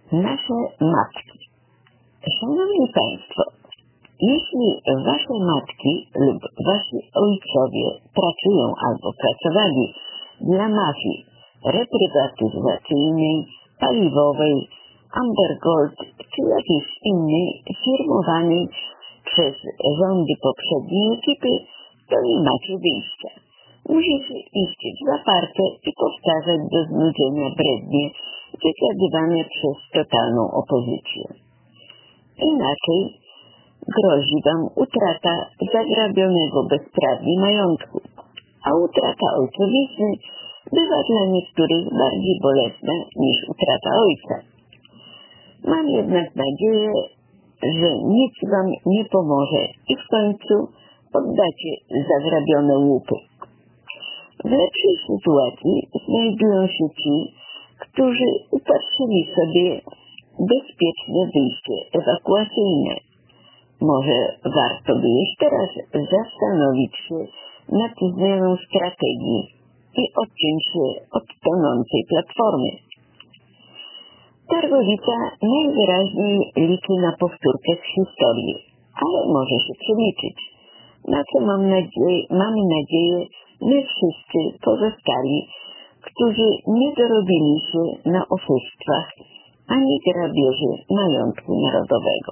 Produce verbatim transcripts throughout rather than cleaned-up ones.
Nasze matki. Szanowni Państwo, jeśli Wasze matki lub Wasi ojcowie pracują albo pracowali dla mafii reprywatyzacyjnej, paliwowej, Amber Gold czy jakiejś innej firmowanej przez rządy poprzedniej ekipy, to nie macie wyjścia. Musicie iść w zaparte i powtarzać do znudzenia brednie wygadywane przez totalną opozycję. Inaczej grozi Wam utrata zagrabionego bezprawnie majątku, a utrata ojcowizny bywa dla niektórych bardziej bolesna niż utrata ojca. Mam jednak nadzieję, że nic Wam nie pomoże i w końcu oddacie zagrabione łupy. W lepszej sytuacji znajdują się ci, którzy upatrzyli sobie bezpieczne wyjście ewakuacyjne. Może warto by jeszcze raz zastanowić się nad zmianą strategii i odciąć się od tonącej platformy. Targowica najwyraźniej liczy na powtórkę z historii, ale może się przeliczyć. Na co mam nadzieję, mamy nadzieję my wszyscy pozostali, którzy nie dorobili się na oszustwach ani grabieży majątku narodowego.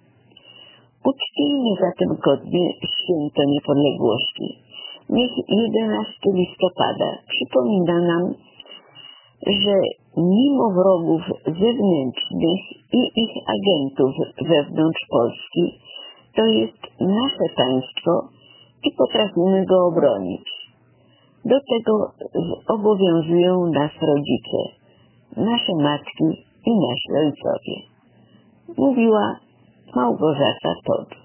Uczcijmy zatem godnie święto niepodległości. Niech jedenastego listopada przypomina nam, że mimo wrogów zewnętrznych i ich agentów wewnątrz Polski, to jest nasze państwo i potrafimy go obronić. Do tego zobowiązują nas rodzice, nasze matki i nasi ojcowie. Mówiła Małgorzata Todd.